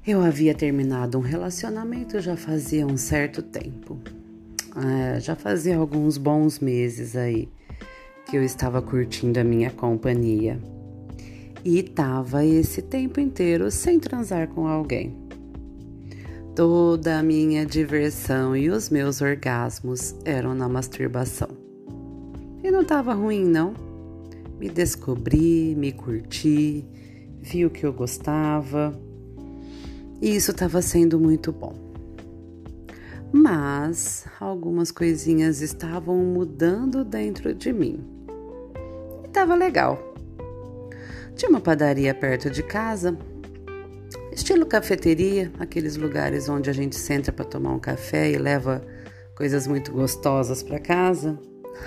Eu havia terminado um relacionamento já fazia um certo tempo. Já fazia alguns bons meses aí que eu estava curtindo a minha companhia. E estava esse tempo inteiro sem transar com alguém. Toda a minha diversão e os meus orgasmos eram na masturbação. E não estava ruim, não. Me descobri, me curti, vi o que eu gostava. E isso estava sendo muito bom. Mas algumas coisinhas estavam mudando dentro de mim. E estava legal. Tinha uma padaria perto de casa, estilo cafeteria, aqueles lugares onde a gente senta para tomar um café e leva coisas muito gostosas para casa.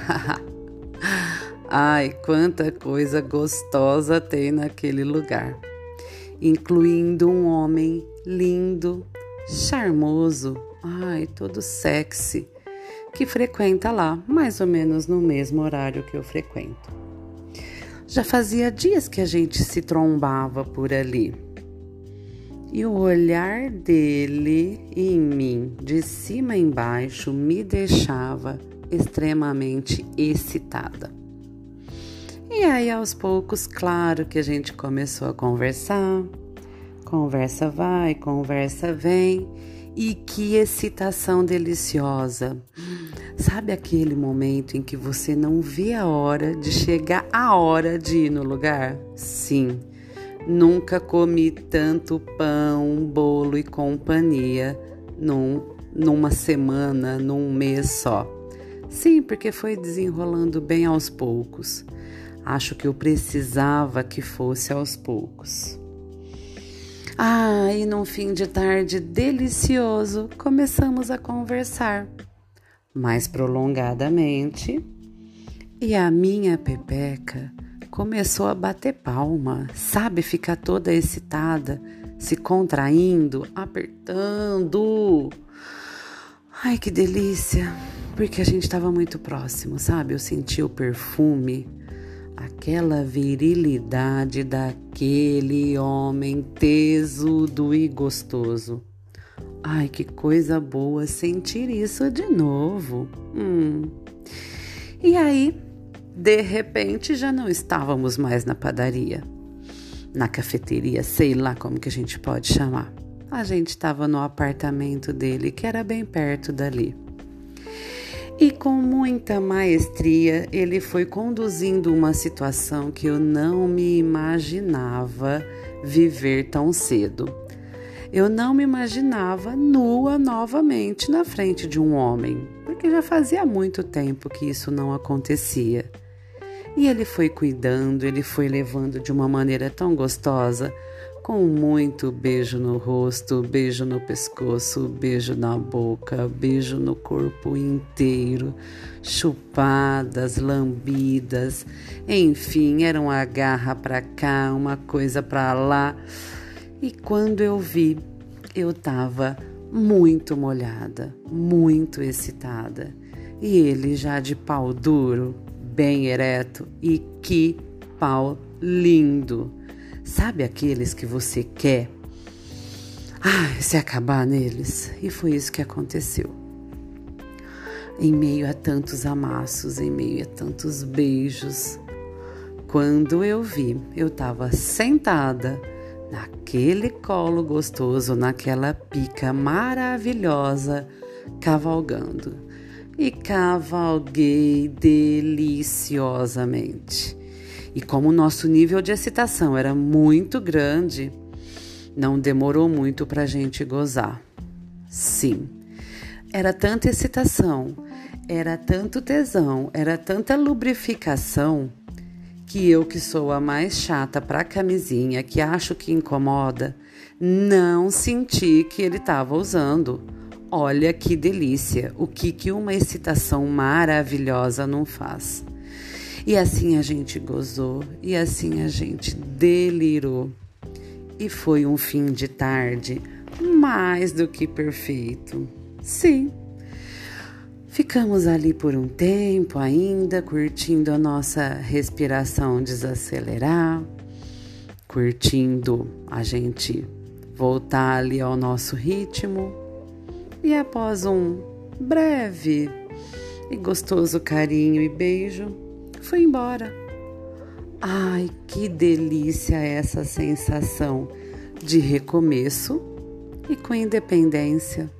Ai, quanta coisa gostosa tem naquele lugar, incluindo um homem lindo, charmoso, todo sexy, que frequenta lá, mais ou menos no mesmo horário que eu frequento. Já fazia dias que a gente se trombava por ali. E o olhar dele em mim, de cima a embaixo, me deixava extremamente excitada. E aí, aos poucos, claro que a gente começou a conversar. Conversa vai, conversa vem. E que excitação deliciosa. Sabe aquele momento em que você não vê a hora de chegar a hora de ir no lugar? Sim, nunca comi tanto pão, bolo e companhia numa semana, num mês só. Sim, porque foi desenrolando bem aos poucos. Acho que eu precisava que fosse aos poucos. E num fim de tarde delicioso, começamos a conversar mais prolongadamente e a minha pepeca começou a bater palma, sabe? Ficar toda excitada, se contraindo, apertando. Ai, que delícia! Porque a gente estava muito próximo, sabe? Eu senti o perfume, aquela virilidade daquele homem tesudo e gostoso. Ai, que coisa boa sentir isso de novo. E aí, de repente, já não estávamos mais na padaria, na cafeteria, sei lá como que a gente pode chamar. A gente estava no apartamento dele, que era bem perto dali. E com muita maestria, ele foi conduzindo uma situação que eu não me imaginava viver tão cedo. Eu não me imaginava nua novamente na frente de um homem, porque já fazia muito tempo que isso não acontecia. E ele foi cuidando, ele foi levando de uma maneira tão gostosa, com muito beijo no rosto, beijo no pescoço, beijo na boca, beijo no corpo inteiro, chupadas, lambidas, enfim, era uma garra pra cá, uma coisa pra lá. E quando eu vi, eu estava muito molhada, muito excitada. E ele já de pau duro, bem ereto, e que pau lindo. Sabe aqueles que você quer se acabar neles? E foi isso que aconteceu. Em meio a tantos amassos, em meio a tantos beijos, quando eu vi, eu estava sentada naquele colo gostoso, naquela pica maravilhosa, cavalgando. E cavalguei deliciosamente. E como o nosso nível de excitação era muito grande, não demorou muito para a gente gozar. Sim, era tanta excitação, era tanto tesão, era tanta lubrificação, que eu, que sou a mais chata pra camisinha, que acho que incomoda, não senti que ele estava usando. Olha que delícia, o que uma excitação maravilhosa não faz. E assim a gente gozou, e assim a gente delirou. E foi um fim de tarde mais do que perfeito. Sim. Ficamos ali por um tempo ainda, curtindo a nossa respiração desacelerar, curtindo a gente voltar ali ao nosso ritmo e após um breve e gostoso carinho e beijo, fui embora. Ai, que delícia essa sensação de recomeço e com independência.